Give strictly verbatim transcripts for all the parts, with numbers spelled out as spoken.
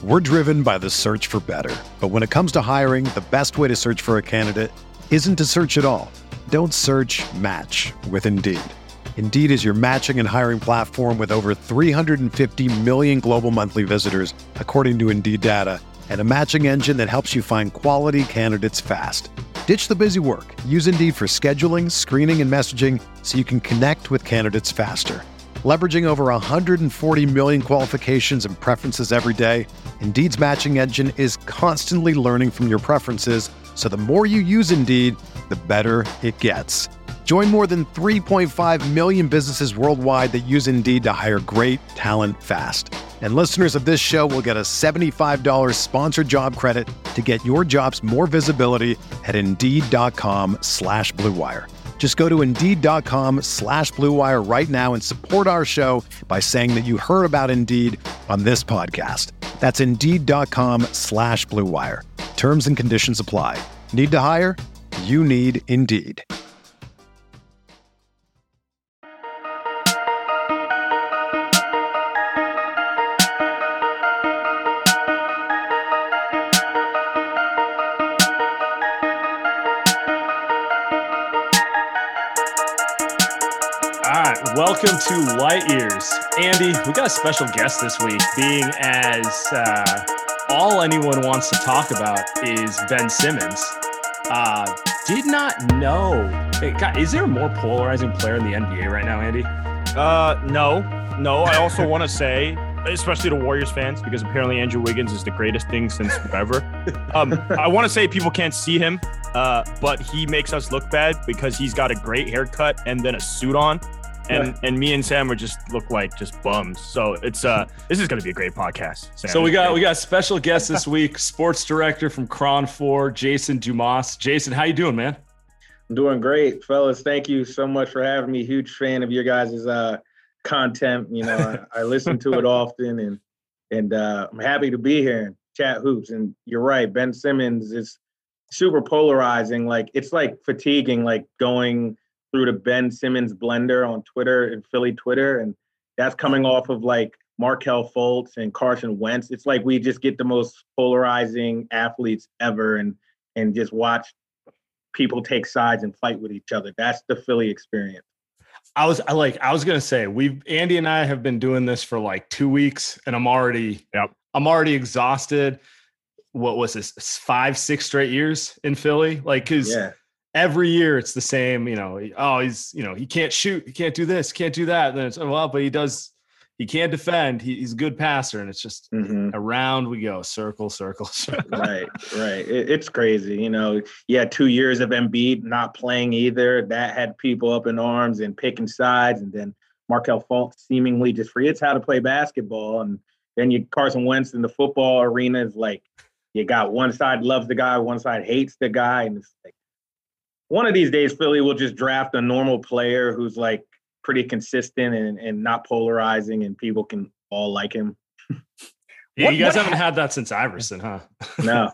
We're driven by the search for better. But when it comes to hiring, the best way to search for a candidate isn't to search at all. Don't search, match with Indeed. Indeed is your matching and hiring platform with over three hundred fifty million global monthly visitors, according to Indeed data, and a matching engine that helps you find quality candidates fast. Ditch the busy work. Use Indeed for scheduling, screening, and messaging so you can connect with candidates faster. Leveraging over one hundred forty million qualifications and preferences every day, Indeed's matching engine is constantly learning from your preferences, so the more you use Indeed, the better it gets. Join more than three point five million businesses worldwide that use Indeed to hire great talent fast. And listeners of this show will get a seventy-five dollars sponsored job credit to get your jobs more visibility at Indeed.com slash Blue Wire. Just go to Indeed.com slash Blue Wire right now and support our show by saying that you heard about Indeed on this podcast. That's Indeed.com slash Blue Wire. Terms and conditions apply. Need to hire? You need Indeed. Welcome to Light Years. Andy, we got a special guest this week, being as uh, all anyone wants to talk about is Ben Simmons. Uh, did not know. Hey, God, is there a more polarizing player in the N B A right now, Andy? Uh, no, no. I also want to say, especially to Warriors fans, because apparently Andrew Wiggins is the greatest thing since forever. Um, I want to say people can't see him, uh, but he makes us look bad because he's got a great haircut and then a suit on. And yeah. and me and Sam are just look like just bums. So it's uh this is gonna be a great podcast. Sam. So we got we got a special guest this week, sports director from Cron four, Jason Dumas. Jason, how you doing, man? I'm doing great, fellas. Thank you so much for having me. Huge fan of your guys' uh content. You know, I, I listen to it often, and and uh, I'm happy to be here and chat hoops. And you're right, Ben Simmons is super polarizing. Like it's like fatiguing, like going through the Ben Simmons blender on Twitter and Philly Twitter. And that's coming off of like Markelle Fultz and Carson Wentz. It's like we just get the most polarizing athletes ever and and just watch people take sides and fight with each other. That's the Philly experience. I was I like I was gonna say we've Andy and I have been doing this for like two weeks and I'm already yep. I'm already exhausted. What was this? Five, six straight years in Philly? Like cause yeah. Every year it's the same, you know, oh, he's, you know, he can't shoot, he can't do this, can't do that. And then it's, oh, well, but he does, he can't defend. He, he's a good passer. And it's just mm-hmm. around we go, circle, circle, circle. Right, right. It, it's crazy. You know, yeah, two years of Embiid not playing either. That had people up in arms and picking sides. And then Markelle Fultz seemingly just forgets how to play basketball. And then you Carson Wentz in the football arena is like, you got one side loves the guy, one side hates the guy. And it's like, one of these days, Philly will just draft a normal player who's like pretty consistent and, and not polarizing, and people can all like him. Yeah, what, you guys what, haven't had that since Iverson, huh? No,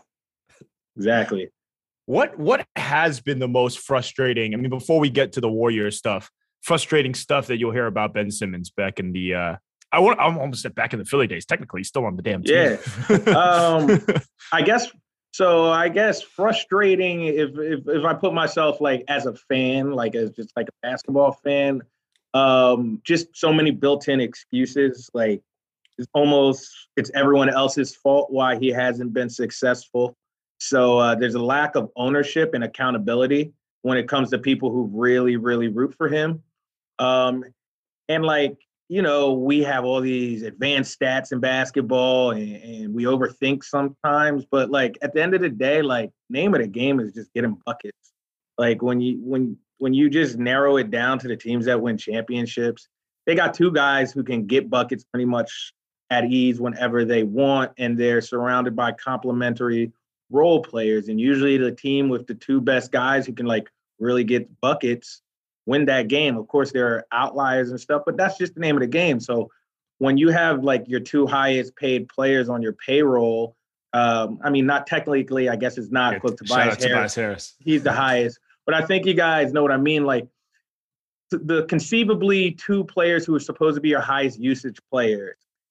exactly. What what has been the most frustrating? I mean, before we get to the Warriors stuff, frustrating stuff that you'll hear about Ben Simmons back in the. Uh, I want. I'm almost at back in the Philly days. Technically, he's still on the damn team. Yeah. um, I guess. So I guess frustrating if, if if I put myself like as a fan, like as just like a basketball fan, um, just so many built-in excuses. Like it's almost it's everyone else's fault why he hasn't been successful. So uh, there's a lack of ownership and accountability when it comes to people who really, really root for him. Um, and like, you know, we have all these advanced stats in basketball and, and we overthink sometimes, but like at the end of the day, like name of the game is just getting buckets. Like when you, when, when you just narrow it down to the teams that win championships, they got two guys who can get buckets pretty much at ease whenever they want. And they're surrounded by complementary role players. And usually the team with the two best guys who can like really get buckets win that game. Of course, there are outliers and stuff, but that's just the name of the game. So when you have like your two highest paid players on your payroll, um, I mean, not technically, I guess it's not. Yeah, Tobias shout out Harris. Tobias Harris. He's the highest, but I think you guys know what I mean. Like the conceivably two players who are supposed to be your highest usage players,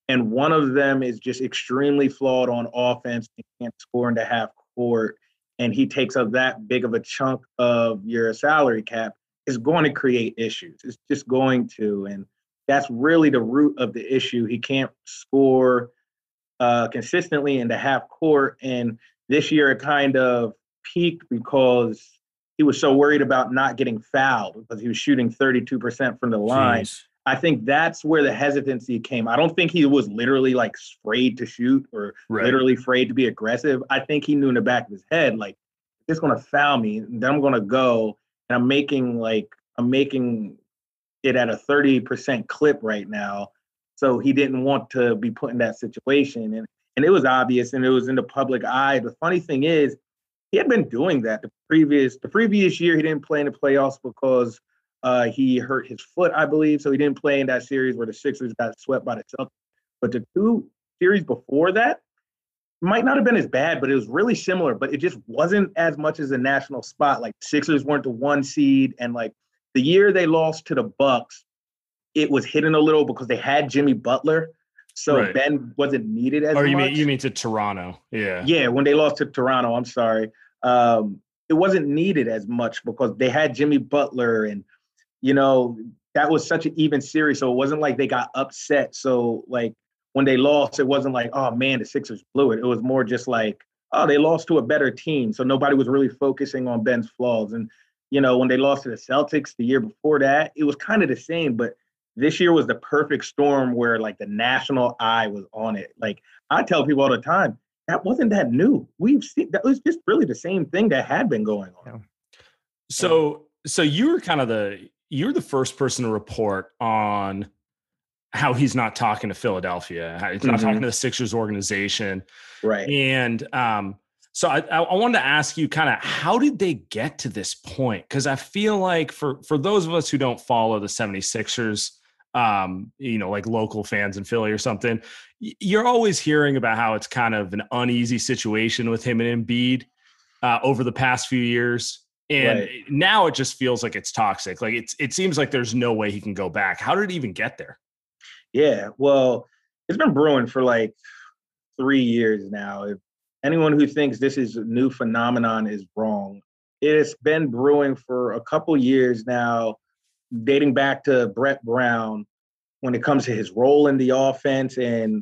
and one of them is just extremely flawed on offense and can't score into half court, and he takes up that big of a chunk of your salary cap, is going to create issues. It's just going to, and that's really the root of the issue. He can't score uh, consistently into half court, and this year it kind of peaked because he was so worried about not getting fouled because he was shooting thirty-two percent from the line. Jeez. I think that's where the hesitancy came. I don't think he was literally like afraid to shoot or right. literally afraid to be aggressive. I think he knew in the back of his head, like, it's going to foul me, then I'm going to go, and I'm making like, I'm making it at a thirty percent clip right now. So he didn't want to be put in that situation. And, and it was obvious, and it was in the public eye. The funny thing is, he had been doing that the previous, the previous year. He didn't play in the playoffs because Uh, he hurt his foot, I believe, so he didn't play in that series where the Sixers got swept by the Celtics. But the two series before that might not have been as bad, but it was really similar. But it just wasn't as much as a national spot. Like, Sixers weren't the one seed, and like the year they lost to the Bucks, it was hidden a little because they had Jimmy Butler, so right. Ben wasn't needed as much. Or you mean you mean to Toronto? Yeah, yeah. When they lost to Toronto, I'm sorry, um, it wasn't needed as much because they had Jimmy Butler and. You know, that was such an even series. So it wasn't like they got upset. So, like, when they lost, it wasn't like, oh, man, the Sixers blew it. It was more just like, oh, they lost to a better team. So nobody was really focusing on Ben's flaws. And, you know, when they lost to the Celtics the year before that, it was kind of the same. But this year was the perfect storm where, like, the national eye was on it. Like, I tell people all the time, that wasn't that new. We've seen – that was just really the same thing that had been going on. Yeah. So, so you were kind of the – you're the first person to report on how he's not talking to Philadelphia, how he's not mm-hmm. talking to the Sixers organization. Right. And um, so I, I wanted to ask you kind of, how did they get to this point? Because I feel like for, for those of us who don't follow the seventy-sixers, um, you know, like local fans in Philly or something, you're always hearing about how it's kind of an uneasy situation with him and Embiid uh, over the past few years. And right. now it just feels like it's toxic. Like it's, it seems like there's no way he can go back. How did he even get there? Yeah, well, it's been brewing for like three years now. If anyone who thinks this is a new phenomenon is wrong. It's been brewing for a couple years now, dating back to Brett Brown, when it comes to his role in the offense and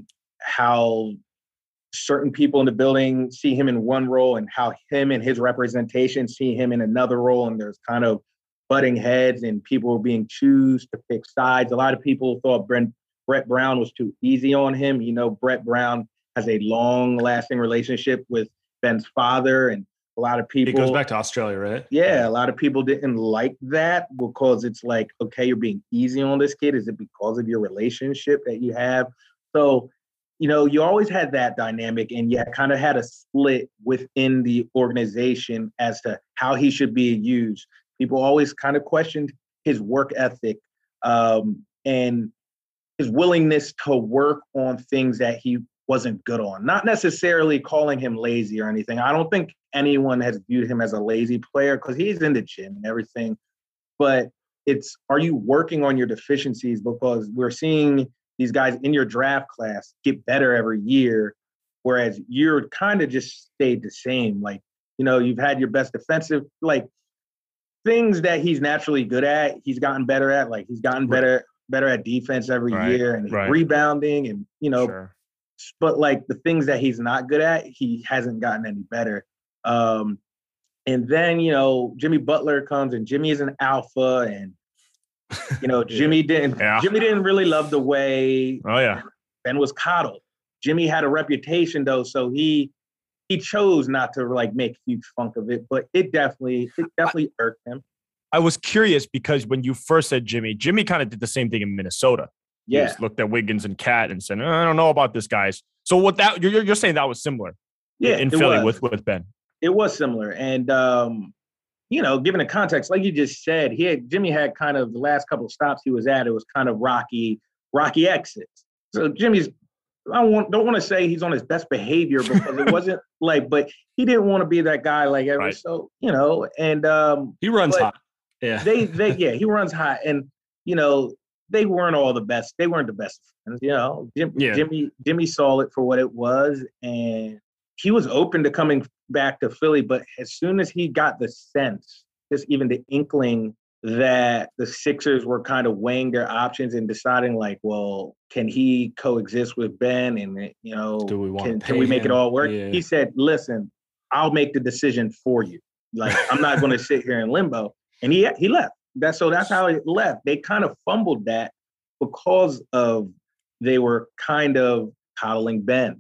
how certain people in the building see him in one role and how him and his representation see him in another role. And there's kind of butting heads and people were being choose to pick sides. A lot of people thought Brent, Brett Brown was too easy on him. You know, Brett Brown has a long lasting relationship with Ben's father, and a lot of people. It goes back to Australia, right? Yeah. A lot of people didn't like that because it's like, okay, you're being easy on this kid. Is it because of your relationship that you have? So, you know, you always had that dynamic, and you kind of had a split within the organization as to how he should be used. People always kind of questioned his work ethic um, and his willingness to work on things that he wasn't good on. Not necessarily calling him lazy or anything. I don't think anyone has viewed him as a lazy player because he's in the gym and everything. But it's, are you working on your deficiencies? Because we're seeing these guys in your draft class get better every year, whereas you're kind of just stayed the same. Like, you know, you've had your best defensive, like things that he's naturally good at, he's gotten better at. Like he's gotten better, right. better at defense every right. year and right. rebounding and, you know, sure. but like the things that he's not good at, he hasn't gotten any better. Um, and then, you know, Jimmy Butler comes and Jimmy is an alpha, and you know, Jimmy didn't yeah. Jimmy didn't really love the way oh yeah Ben was coddled. Jimmy had a reputation though, so he he chose not to like make huge funk of it, but it definitely it definitely I, irked him. I was curious because when you first said Jimmy, Jimmy kind of did the same thing in Minnesota. Yeah, he just looked at Wiggins and Cat and said, I don't know about this, guys. So what that you're you're saying that was similar? Yeah, in Philly with with Ben. It was similar, and um, you know, given the context, like you just said, he had Jimmy had kind of the last couple of stops he was at, it was kind of rocky, rocky exits. So Jimmy's, I don't want, don't want to say he's on his best behavior because it wasn't like, but he didn't want to be that guy like ever. Right. So, you know, and um, he runs hot. Yeah. They, they, yeah, he runs hot. And, you know, they weren't all the best. They weren't the best friends, you know. Jim, yeah. Jimmy Jimmy saw it for what it was, and he was open to coming back to Philly. But as soon as he got the sense, just even the inkling that the Sixers were kind of weighing their options and deciding, like, well, can he coexist with Ben? And, you know, Do we want can, to can we make him? it all work? Yeah. He said, listen, I'll make the decision for you. Like, I'm not going to sit here in limbo. And he he left. That's so that's how it left. They kind of fumbled that because of they were kind of coddling Ben.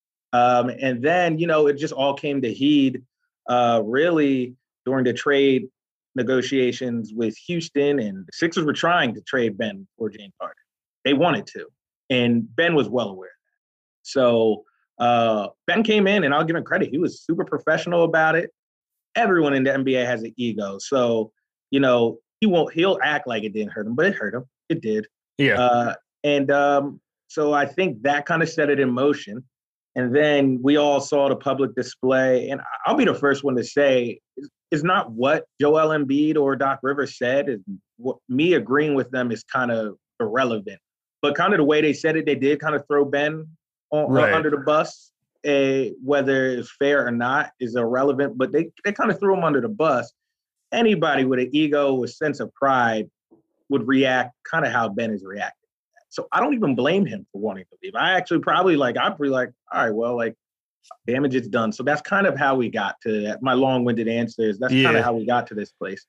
Um, and then, you know, it just all came to heed uh, really during the trade negotiations with Houston, and the Sixers were trying to trade Ben for James Harden. They wanted to, and Ben was well aware of that. So uh, Ben came in, and I'll give him credit. He was super professional about it. Everyone in the N B A has an ego. So, you know, he won't, he'll act like it didn't hurt him, but it hurt him. It did. Yeah. Uh, and um, so I think that kind of set it in motion. And then we all saw the public display. And I'll be the first one to say, it's not what Joel Embiid or Doc Rivers said. Is what, me agreeing with them is kind of irrelevant. But kind of the way they said it, they did kind of throw Ben on, right. under the bus. A, whether it's fair or not is irrelevant, but they, they kind of threw him under the bus. Anybody with an ego, a sense of pride would react kind of how Ben is reacting. So I don't even blame him for wanting to leave. I actually probably like, I'm pretty like, all right, well, like, damage is done. So that's kind of how we got to that. My long-winded answer is that's yeah. kind of how we got to this place.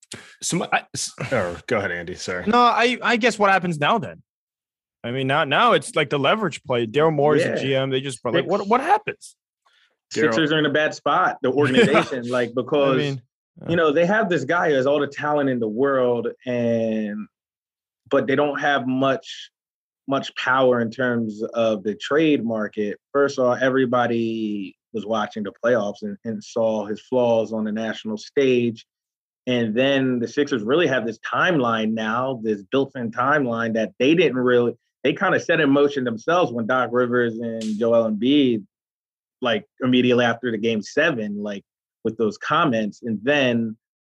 So I, or go ahead, Andy. Sorry. No, I, I guess what happens now then? I mean, now now it's like the leverage play. Daryl Morey's yeah. the G M. They just like what what happens? Sixers are in a bad spot. The organization, yeah. like because I mean, uh, you know they have this guy who has all the talent in the world, and but they don't have much much power in terms of the trade market. First of all, everybody was watching the playoffs and, and saw his flaws on the national stage. And then the Sixers really have this timeline now, this built-in timeline that they didn't really, they kind of set in motion themselves when Doc Rivers and Joel Embiid, like immediately after the game seven, like with those comments. And then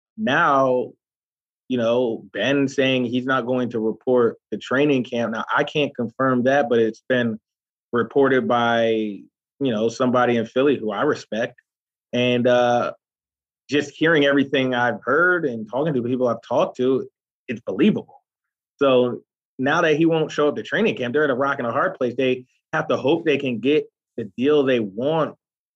now, you know, Ben saying he's not going to report the training camp. Now, I can't confirm that, but it's been reported by, you know, somebody in Philly who I respect. And uh, just hearing everything I've heard and talking to people I've talked to, it's believable. So now that he won't show up to training camp, they're at a rock and a hard place. They have to hope they can get the deal they want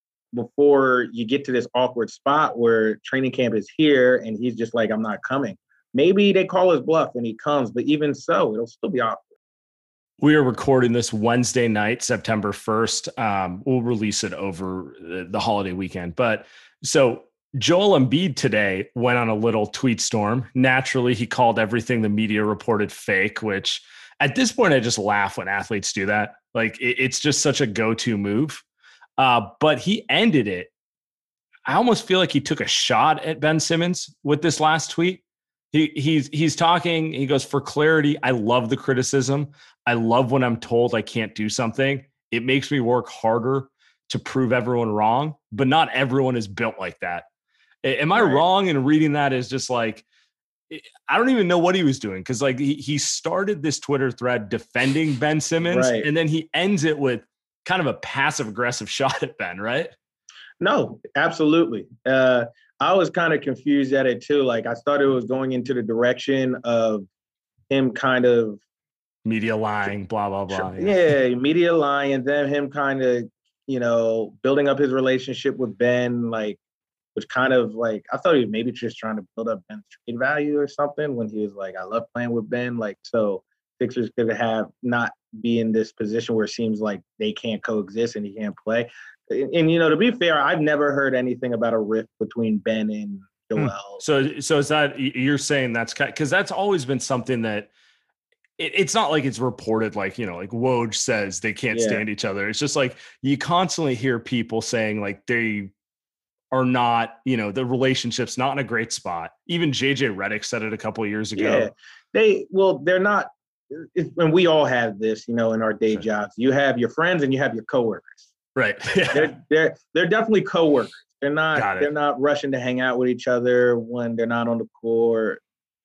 before you get to this awkward spot where training camp is here and he's just like, I'm not coming. Maybe they call his bluff and he comes, but even so, it'll still be awkward. We are recording this Wednesday night, September first. Um, we'll release it over the holiday weekend. But so Joel Embiid today went on a little tweet storm. Naturally, he called everything the media reported fake, which at this point, I just laugh when athletes do that. Like it, it's just such a go-to move. Uh, but he ended it. I almost feel like he took a shot at Ben Simmons with this last tweet. He he's he's talking. He goes, for clarity, I love the criticism. I love when I'm told I can't do something. It makes me work harder to prove everyone wrong, but not everyone is built like that. Am I right. wrong in reading that as just like, I don't even know what he was doing. Cause like he, he started this Twitter thread defending Ben Simmons right. and then he ends it with kind of a passive aggressive shot at Ben, right? No, absolutely. Uh, I was kind of confused at it too. Like I thought it was going into the direction of him kind of media lying, blah, blah, blah. Yeah, yeah media lying, and then him kind of, you know, building up his relationship with Ben, like, which kind of like, I thought he was maybe just trying to build up Ben's trade value or something when he was like, I love playing with Ben. Like, so Sixers could have not be in this position where it seems like they can't coexist and he can't play. And, and, you know, to be fair, I've never heard anything about a rift between Ben and Joel. Hmm. So, so is that, you're saying that's kind of, because that's always been something that it, it's not like it's reported, like, you know, like Woj says they can't yeah. stand each other. It's just like you constantly hear people saying like they are not, you know, the relationship's not in a great spot. Even J J Redick said it a couple of years ago. Yeah, they, well, they're not, and we all have this, you know, in our day sure. jobs. You have your friends and you have your coworkers. Right. they're they're they're definitely coworkers. They're not they're not rushing to hang out with each other when they're not on the court.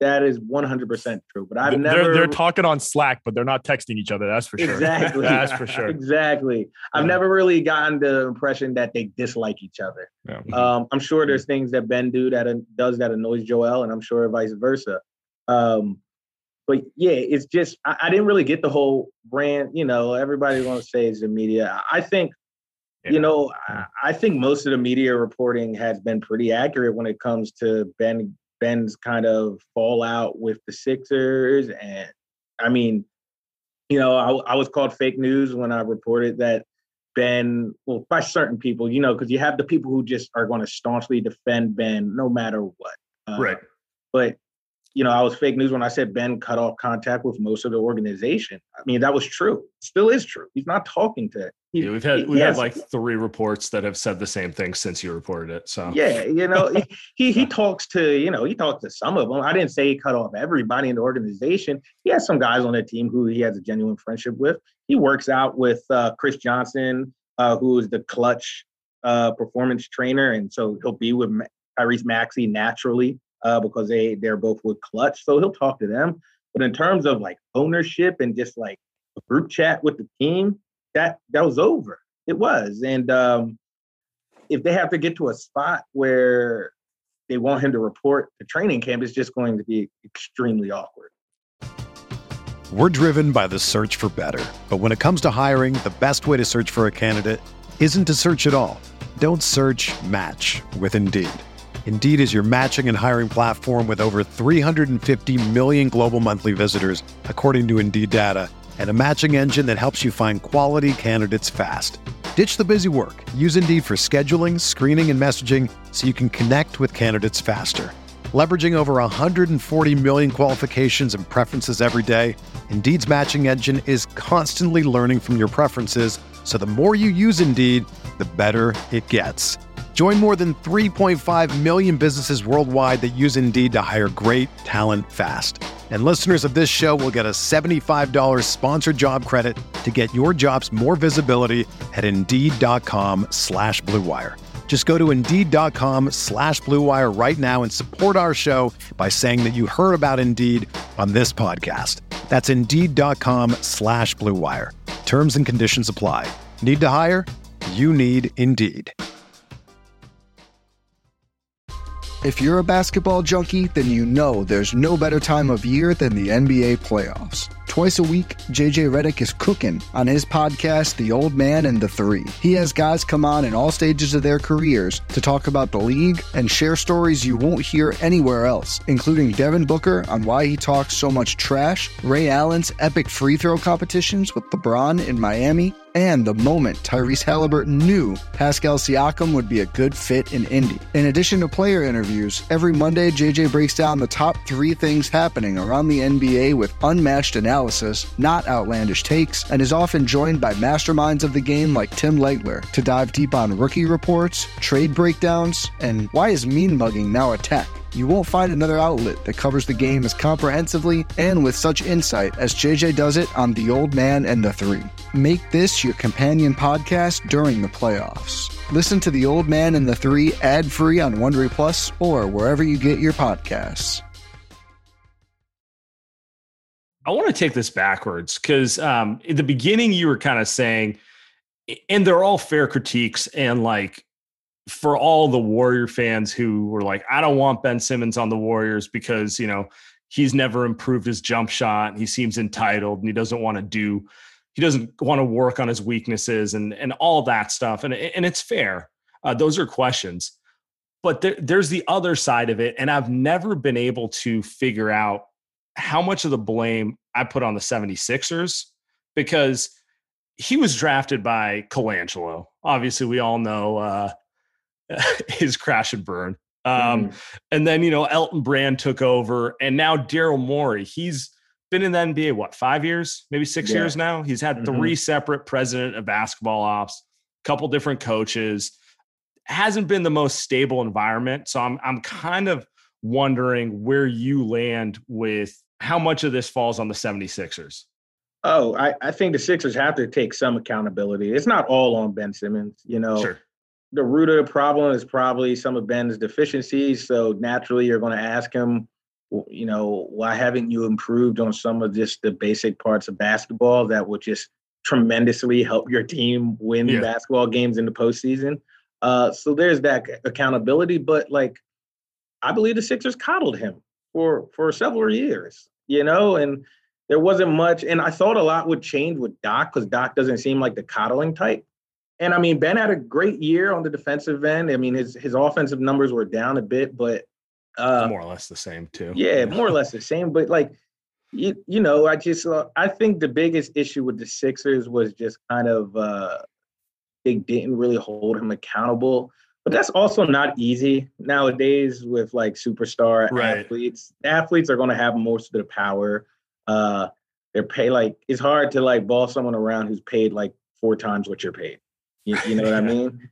That is one hundred percent true. But I've they're, never. They're talking on Slack, but they're not texting each other. That's for sure. Exactly. That's for sure. Exactly. I've yeah. never really gotten the impression that they dislike each other. Yeah. Um, I'm sure there's things that Ben do that uh, does that annoys Joel, and I'm sure vice versa. Um, but yeah, it's just I, I didn't really get the whole brand. You know, everybody wants to say it's the media. I think. Yeah. You know, I, I think most of the media reporting has been pretty accurate when it comes to Ben Ben's kind of fallout with the Sixers. And I mean, you know, I, I was called fake news when I reported that Ben, well, by certain people, you know, because you have the people who just are going to staunchly defend Ben no matter what. Uh, right. But, you know, I was fake news when I said Ben cut off contact with most of the organization. I mean, that was true. Still is true. He's not talking to it. He, yeah, we've had he, we've he had has, like three reports that have said the same thing since you reported it. So yeah, you know, he he talks to you know he talks to some of them. I didn't say he cut off everybody in the organization. He has some guys on the team who he has a genuine friendship with. He works out with uh, Chris Johnson, uh, who is the Clutch uh, performance trainer, and so he'll be with Tyrese Maxey naturally uh, because they they're both with Clutch. So he'll talk to them. But in terms of like ownership and just like a group chat with the team. That that was over. It was. And um, if they have to get to a spot where they want him to report to training camp, it's just going to be extremely awkward. We're driven by the search for better. But when it comes to hiring, the best way to search for a candidate isn't to search at all. Don't search, match with Indeed. Indeed is your matching and hiring platform with over three hundred fifty million global monthly visitors, according to Indeed data, and a matching engine that helps you find quality candidates fast. Ditch the busy work. Use Indeed for scheduling, screening, and messaging so you can connect with candidates faster. Leveraging over one hundred forty million qualifications and preferences every day, Indeed's matching engine is constantly learning from your preferences, so the more you use Indeed, the better it gets. Join more than three point five million businesses worldwide that use Indeed to hire great talent fast. And listeners of this show will get a seventy-five dollars sponsored job credit to get your jobs more visibility at Indeed.com slash Blue Wire. Just go to Indeed.com slash Blue Wire right now and support our show by saying that you heard about Indeed on this podcast. That's Indeed.com slash Blue Wire. Terms and conditions apply. Need to hire? You need Indeed. If you're a basketball junkie, then you know there's no better time of year than the N B A playoffs. Twice a week, J J Redick is cooking on his podcast, The Old Man and the Three. He has guys come on in all stages of their careers to talk about the league and share stories you won't hear anywhere else, including Devin Booker on why he talks so much trash, Ray Allen's epic free throw competitions with LeBron in Miami, and the moment Tyrese Halliburton knew Pascal Siakam would be a good fit in Indy. In addition to player interviews, every Monday J J breaks down the top three things happening around the N B A with unmatched analysis, not outlandish takes, and is often joined by masterminds of the game like Tim Legler to dive deep on rookie reports, trade breakdowns, and why is mean mugging now a tech? You won't find another outlet that covers the game as comprehensively and with such insight as J J does it on The Old Man and the Three. Make this your companion podcast during the playoffs. Listen to The Old Man and the Three ad-free on Wondery Plus or wherever you get your podcasts. I want to take this backwards because um, in the beginning you were kind of saying, and they're all fair critiques, and like for all the Warrior fans who were like, I don't want Ben Simmons on the Warriors because, you know, he's never improved his jump shot. He seems entitled and he doesn't want to do, he doesn't want to work on his weaknesses and, and all that stuff. And, and it's fair. Uh, those are questions, but there, there's the other side of it. And I've never been able to figure out how much of the blame I put on the seventy-sixers, because he was drafted by Colangelo. Obviously we all know, uh, his crash and burn. Um, mm. And then, you know, Elton Brand took over, and now Daryl Morey, he's been in the N B A, what, five years, maybe six yeah. years now. He's had mm-hmm. three separate president of basketball ops, a couple different coaches, hasn't been the most stable environment. So I'm, I'm kind of wondering where you land with how much of this falls on the seventy-sixers. Oh, I, I think the Sixers have to take some accountability. It's not all on Ben Simmons, you know. Sure. The root of the problem is probably some of Ben's deficiencies. So naturally, you're going to ask him you know, why haven't you improved on some of just the basic parts of basketball that would just tremendously help your team win yeah. basketball games in the postseason? Uh, so there's that accountability, but like, I believe the Sixers coddled him for, for several years, you know, and there wasn't much. And I thought a lot would change with Doc because Doc doesn't seem like the coddling type. And I mean, Ben had a great year on the defensive end. I mean, his, his offensive numbers were down a bit, but uh, more or less the same too. Yeah, more or less the same. But like, you, you know, I just, uh, I think the biggest issue with the Sixers was just kind of, uh, they didn't really hold him accountable. But that's also not easy nowadays with like superstar right. athletes. Athletes are going to have most of the power. Uh, they're paid like, it's hard to like boss someone around who's paid like four times what you're paid. You, you know what I mean?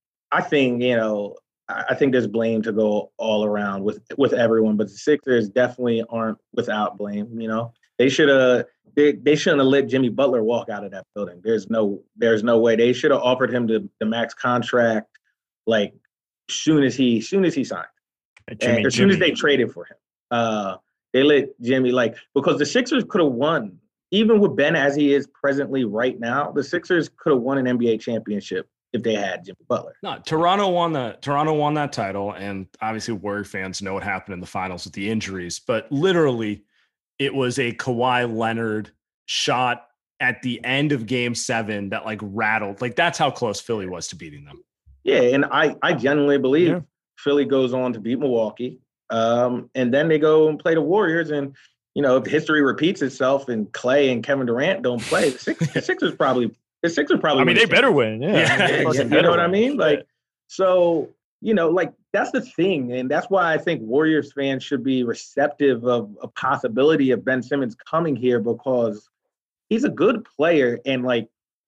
I think, you know, I think there's blame to go all around with, with everyone, but the Sixers definitely aren't without blame. You know, they should have, they, they shouldn't have let Jimmy Butler walk out of that building. There's no, there's no way. They should have offered him the, the max contract, like soon as he, soon as he signed, Jimmy, and as soon Jimmy. as they traded for him. Uh, they let Jimmy like, because the Sixers could have won, even with Ben as he is presently right now, the Sixers could have won an N B A championship if they had Jimmy Butler. No, Toronto won the Toronto won that title, and obviously Warrior fans know what happened in the finals with the injuries. But literally, it was a Kawhi Leonard shot at the end of Game Seven that like rattled. Like that's how close Philly was to beating them. Yeah, and I I genuinely believe yeah. Philly goes on to beat Milwaukee, um, and then they go and play the Warriors, and you know if history repeats itself and Clay and Kevin Durant don't play, the, Six, the Sixers probably. The Sixers probably. I mean, they better win. Yeah, yeah, yeah, yeah. You know what I mean? Like, so you know, like that's the thing, and that's why I think Warriors fans should be receptive of a possibility of Ben Simmons coming here because he's a good player and like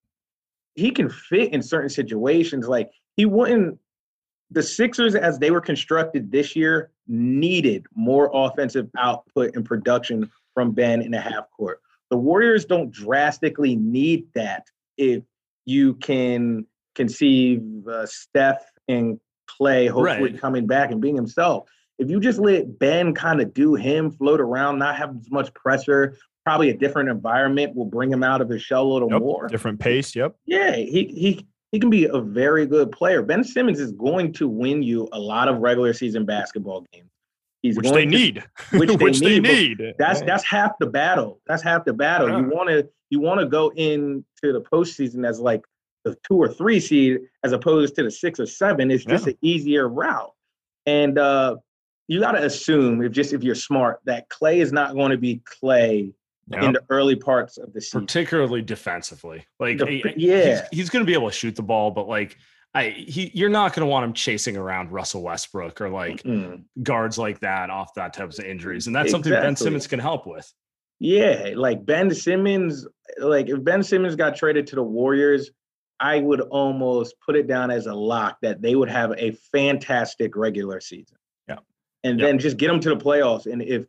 he can fit in certain situations. Like he wouldn't. The Sixers, as they were constructed this year, needed more offensive output and production from Ben in the half court. The Warriors don't drastically need that. If you can conceive uh, Steph and Clay hopefully right. coming back and being himself. If you just let Ben kind of do him, float around, not have as much pressure, probably a different environment will bring him out of his shell a little yep. more. Different pace, yep. Yeah, he he he can be a very good player. Ben Simmons is going to win you a lot of regular season basketball games. He's which they to, need. Which they which need. They need. That's yeah. that's half the battle. That's half the battle. Yeah. You want to you want to go into the postseason as like the two or three seed as opposed to the six or seven. It's just yeah. an easier route. And uh, you got to assume, if just if you're smart, that Clay is not going to be Clay yep. in the early parts of the season, particularly defensively. Like, the, he, yeah, he's, he's going to be able to shoot the ball, but like. I he you're not going to want him chasing around Russell Westbrook or like mm. guards like that off that type of injuries. And that's exactly. something Ben Simmons can help with. Yeah, like Ben Simmons, like if Ben Simmons got traded to the Warriors, I would almost put it down as a lock that they would have a fantastic regular season. Yeah. And yeah. then just get them to the playoffs. And if,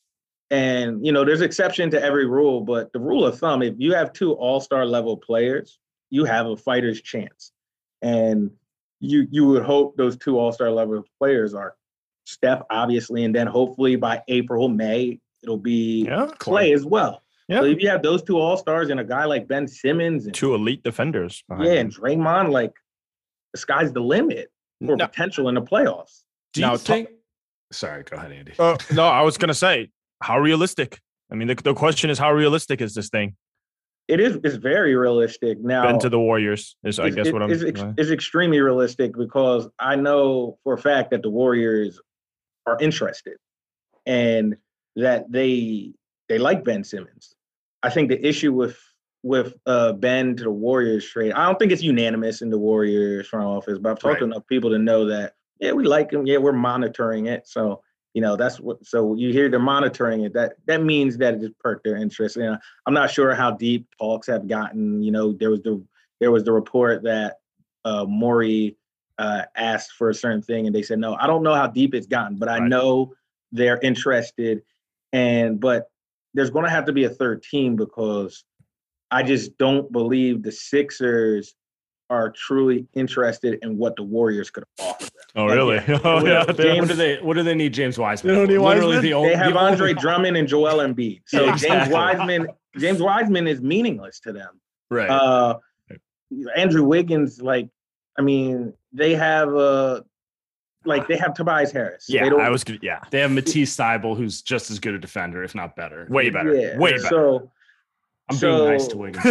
and you know, there's exception to every rule, but the rule of thumb, if you have two all-star level players, you have a fighter's chance. And you you would hope those two all-star level players are Steph, obviously, and then hopefully by April, May, it'll be yeah, Clay as well. Yeah. So if you have those two all-stars and a guy like Ben Simmons. And, two elite defenders. Yeah, and Draymond, like the sky's the limit for no. potential in the playoffs. Do now, you think t- – sorry, go ahead, Andy. Uh, no, I was going to say, how realistic? I mean, the, the question is, how realistic is this thing? It is it's very realistic. Now, Ben to the Warriors is, I guess, it, what I'm it's, ex, it's extremely realistic because I know for a fact that the Warriors are interested and that they they like Ben Simmons. I think the issue with with uh, Ben to the Warriors trade, I don't think it's unanimous in the Warriors front office, but I've talked right. to enough people to know that, yeah, we like him. Yeah, we're monitoring it. So, you know, that's what, so you hear they're monitoring it. That that means that it just perked their interest. You know, I'm not sure how deep talks have gotten. You know, there was the there was the report that uh, Morey uh, asked for a certain thing, and they said no. I don't know how deep it's gotten, but I right. know they're interested. And but there's going to have to be a third team because I just don't believe the Sixers are truly interested in what the Warriors could offer them. Oh, Like, really? yeah, Oh, yeah. What, James, what do they? What do they need? James Wiseman. They don't need Literally Wiseman? the only. they have the Andre only, Drummond and Joel Embiid. So Yeah, James exactly. Wiseman, James Wiseman is meaningless to them. Right. Uh, Andrew Wiggins, like, I mean, they have uh, like they have Tobias Harris. yeah, they don't, I was good. Yeah. They have Matisse Thybulle, who's just as good a defender, if not better. Way better. Yeah. Way better. So I'm so, being nice to Wiggins.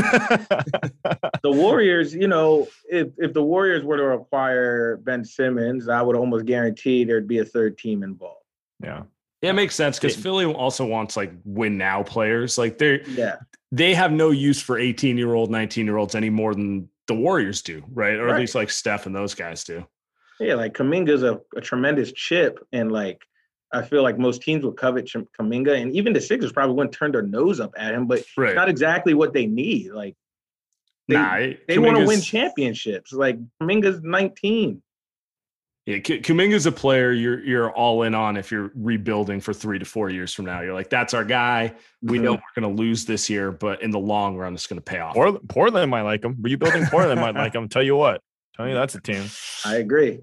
the Warriors, you know, if if the Warriors were to acquire Ben Simmons, I would almost guarantee there'd be a third team involved. yeah. Yeah, it makes sense because Philly also wants like win now players. Like they Yeah. they have no use for eighteen year old, nineteen year olds any more than the Warriors do, right? Or Right. at least like Steph and those guys do. Yeah, like Kuminga's a, a tremendous chip, and like I feel like most teams would covet Ch- Kuminga, and even the Sixers probably wouldn't turn their nose up at him, but Right. it's not exactly what they need. Like they, nah, they want to Kuminga's- win championships. Like Kuminga's nineteen. Yeah, K- Kuminga's a player you're you're all in on if you're rebuilding for three to four years from now. You're like, that's our guy. We Mhm. know we're going to lose this year, but in the long run, it's going to pay off. Portland, Portland might like him. Rebuilding Portland might like him. Tell you what. Tell you that's a team. I agree.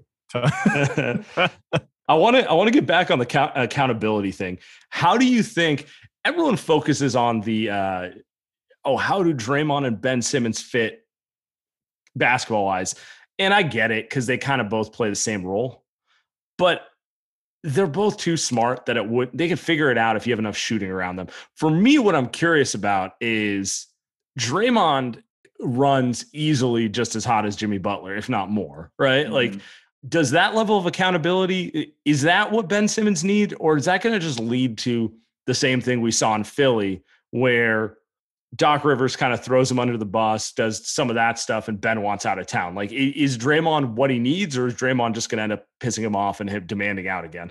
I want to I want to get back on the count, accountability thing. How do you think everyone focuses on the uh, oh, how do Draymond and Ben Simmons fit basketball wise? And I get it because they kind of both play the same role, but they're both too smart that it would they can figure it out if you have enough shooting around them. For me, what I'm curious about is Draymond runs easily just as hot as Jimmy Butler, if not more, right? Mhm. Like, does that level of accountability, is that what Ben Simmons need? Or is that going to just lead to the same thing we saw in Philly where Doc Rivers kind of throws him under the bus, does some of that stuff, and Ben wants out of town? Like, is Draymond what he needs, or is Draymond just going to end up pissing him off and him demanding out again?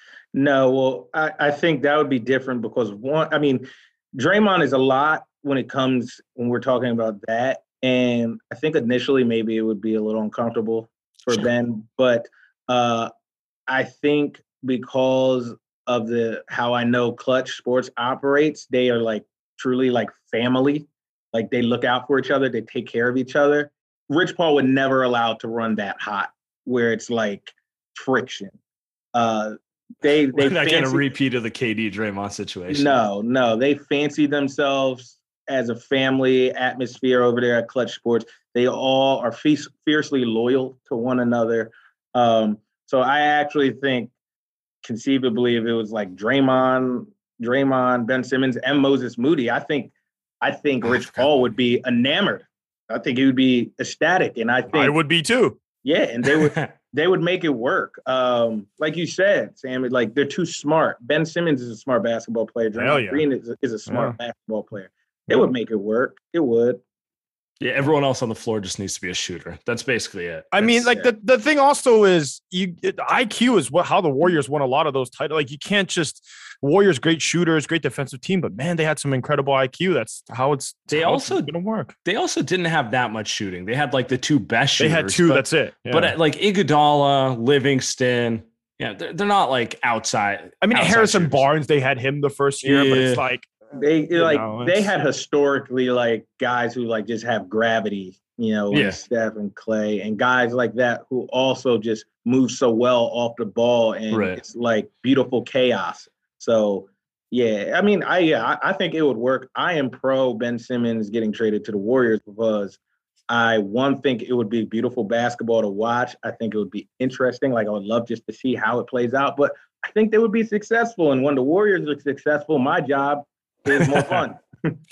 No, well, I, I think that would be different because one, I mean, Draymond is a lot when it comes when we're talking about that. And I think initially maybe it would be a little uncomfortable for Sure. Ben, but uh, I think because of the how I know Clutch Sports operates, they are like truly like family. Like they look out for each other, they take care of each other. Rich Paul would never allow it to run that hot where it's like friction. Uh, they they We're not getting a fancy- repeat of the K D Draymond situation. no, no, they fancy themselves as a family atmosphere over there at Clutch Sports. They all are fe- fiercely loyal to one another. Um, so I actually think conceivably if it was like Draymond, Draymond, Ben Simmons, and Moses Moody, I think I think Oh, I Rich forgot. Paul would be enamored. I think he would be ecstatic. And I think I would be too. yeah, and they would they would make it work. Um, like you said, Sam, like they're too smart. Ben Simmons is a smart basketball player. Hell Draymond yeah. Green is a, is a smart basketball player. It would make it work. It would. Yeah, everyone else on the floor just needs to be a shooter. That's basically it. I mean, That's- like the, the thing also is you it, I Q is what how the Warriors won a lot of those titles. Like you can't just Warriors great shooters, great defensive team, but man, they had some incredible I Q. That's how it's They how also- it's gonna work. they also didn't have that much shooting. They had like the two best They shooters. had two. but, that's it. Yeah. but uh, like Iguodala, Livingston, yeah, they're, they're not like outside. I mean, outside Harrison shooters. Barnes, they had him the first year, but it's Yeah. like They You like know, they it's- had historically like guys who like just have gravity, you know, Yeah. like Steph and Clay, and guys like that who also just move so well off the ball, and Right. it's like beautiful chaos. So yeah, I mean, I yeah, I, I think it would work. I am pro Ben Simmons getting traded to the Warriors because I one think it would be beautiful basketball to watch. I think it would be interesting. Like I would love just to see how it plays out, but I think they would be successful. And when the Warriors are successful, my job is more fun.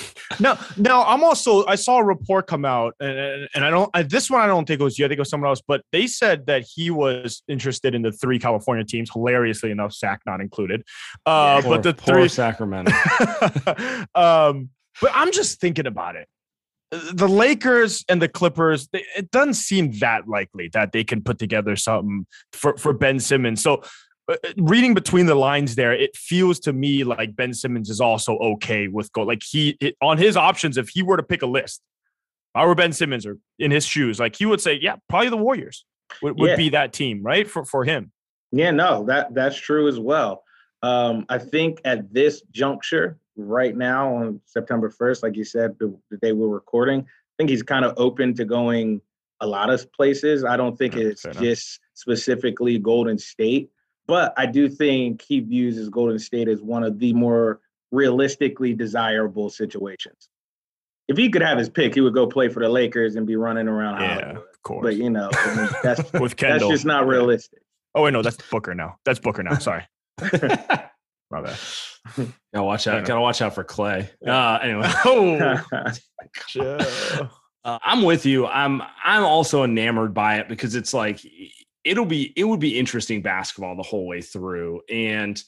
no, no. I'm also. I saw a report come out, and and, and I don't. I, this one I don't think it was you. I think it was someone else. But they said that he was interested in the three California teams. Hilariously enough, Sac not included. Uh, Poor- but the poor three. Sacramento. um, but I'm just thinking about it. The Lakers and the Clippers. They, it doesn't seem that likely that they can put together something for for Ben Simmons. So. Uh, reading between the lines there, it feels to me like Ben Simmons is also okay with go. Like he it, on his options, if he were to pick a list, if I were Ben Simmons or in his shoes, like he would say, yeah, probably the Warriors would, would Yeah. be that team, right? For for him. Yeah, no, that that's true as well. Um, I think at this juncture, right now on September first, like you said, the, the day we're recording, I think he's kind of open to going a lot of places. I don't think it's just specifically Golden State, but I do think he views his Golden State as one of the more realistically desirable situations. If he could have his pick, he would go play for the Lakers and be running around yeah, Hollywood. Of course. But, you know, I mean, that's, With Kendall. that's just not realistic. Oh, wait, no, that's Booker now. That's Booker now. Sorry. My bad. Gotta watch out. Gotta watch out for Clay. Uh, anyway. Oh. uh, I'm with you. I'm I'm also enamored by it because it's like it'll be it would be interesting basketball the whole way through. And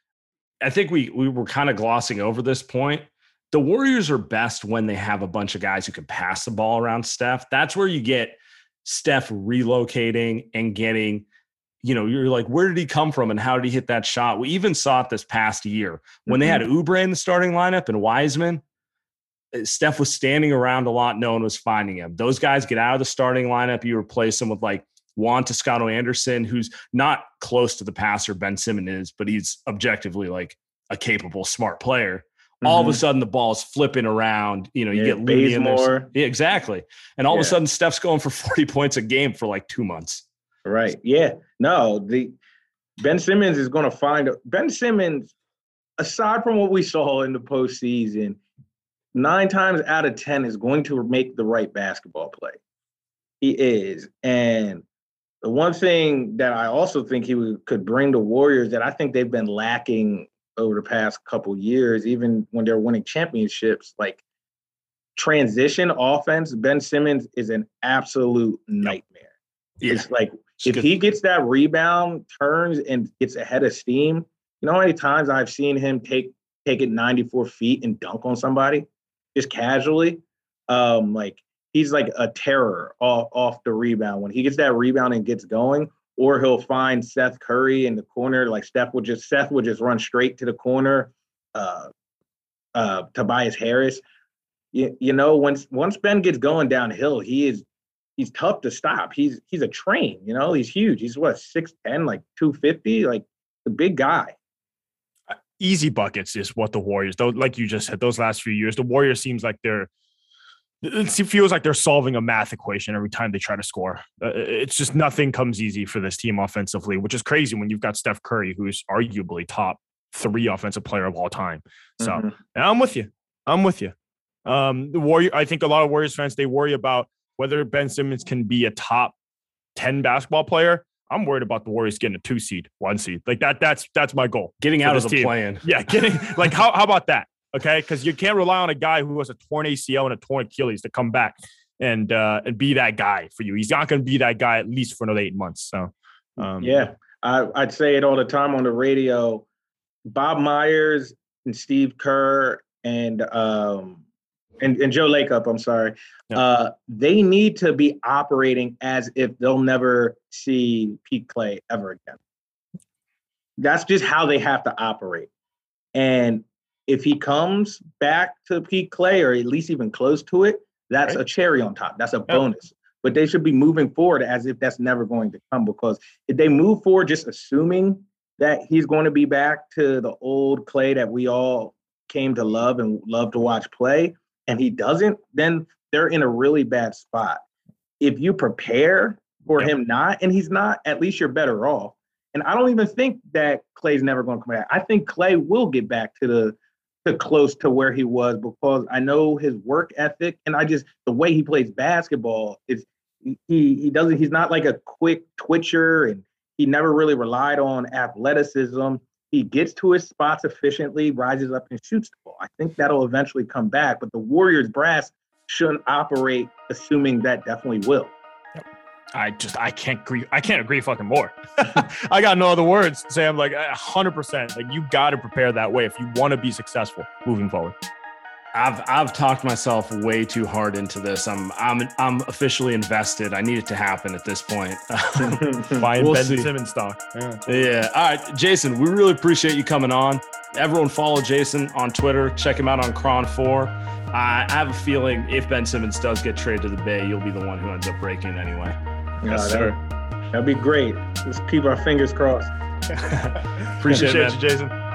I think we we were kind of glossing over this point. The Warriors are best when they have a bunch of guys who can pass the ball around Steph. That's where you get Steph relocating and getting, you know, you're like, where did he come from and how did he hit that shot? We even saw it this past year when mm-hmm. they had Oubre in the starting lineup and Wiseman. Steph was standing around a lot. No one was finding him. Those guys get out of the starting lineup. You replace them with like Juan Toscano Anderson, who's not close to the passer Ben Simmons is, but he's objectively like a capable, smart player. Mm-hmm. All of a sudden the ball's flipping around. You know, you yeah, get Looney in there. Yeah, exactly. And all yeah. of a sudden Steph's going for forty points a game for like two months. Right. Yeah. No, the Ben Simmons is going to find – Ben Simmons, aside from what we saw in the postseason, nine times out of ten is going to make the right basketball play. He is. And the one thing that I also think he would, could bring to Warriors that I think they've been lacking over the past couple years, even when they're winning championships, like transition offense, Ben Simmons is an absolute nightmare. Yeah. It's like it's if good. He gets that rebound, turns, and gets ahead of steam, you know how many times I've seen him take take it ninety-four feet and dunk on somebody just casually? Um, like he's like a terror off, off the rebound. When he gets that rebound and gets going, or he'll find Seth Curry in the corner. Like Steph would just Seth would just run straight to the corner. Uh, uh, Tobias Harris. You, you know, once once Ben gets going downhill, he is he's tough to stop. He's he's a train. You know, he's huge. He's what six ten, like two fifty, like the big guy. Easy buckets is what the Warriors, though, like you just said, those last few years, the Warriors seems like they're. It feels like they're solving a math equation every time they try to score. Uh, it's just nothing comes easy for this team offensively, which is crazy when you've got Steph Curry, who's arguably top three offensive player of all time. So mm-hmm. I'm with you. I'm with you. Um, the Warrior. I think a lot of Warriors fans, they worry about whether Ben Simmons can be a top ten basketball player. I'm worried about the Warriors getting a two seed, one seed. Like that. That's that's my goal. Getting out of the plan. Yeah, getting like how how about that? Okay, because you can't rely on a guy who has a torn A C L and a torn Achilles to come back and uh, and be that guy for you. He's not going to be that guy at least for another eight months. So, um, yeah, I, I'd say it all the time on the radio. Bob Myers and Steve Kerr and um, and, and Joe Lacob, I'm sorry, yeah. uh, they need to be operating as if they'll never see Pete Clay ever again. That's just how they have to operate. And if he comes back to Pete Clay, or at least even close to it, that's right. a cherry on top. That's a bonus. Yep. But they should be moving forward as if that's never going to come, because if they move forward just assuming that he's going to be back to the old Clay that we all came to love and love to watch play, and he doesn't, then they're in a really bad spot. If you prepare for yep. him not, and he's not, at least you're better off. And I don't even think that Clay's never going to come back. I think Clay will get back to the to close to where he was, because I know his work ethic, and I just the way he plays basketball is he he doesn't he's not like a quick twitcher, and he never really relied on athleticism. He gets to his spots efficiently, rises up and shoots the ball. I think that'll eventually come back, but the Warriors brass shouldn't operate assuming that definitely will. I just, I can't agree. I can't agree fucking more. I got no other words to say. I'm like a hundred percent. Like you got to prepare that way if you want to be successful moving forward. I've, I've talked myself way too hard into this. I'm, I'm, I'm officially invested. I need it to happen at this point. Buying we'll Ben see. Simmons stock. Yeah. yeah. All right, Jason, we really appreciate you coming on. Everyone follow Jason on Twitter. Check him out on Cron four. I have a feeling if Ben Simmons does get traded to the Bay, you'll be the one who ends up breaking it anyway. Yes, sir. That'd be great. Let's keep our fingers crossed. Appreciate, Appreciate it, you, Jason.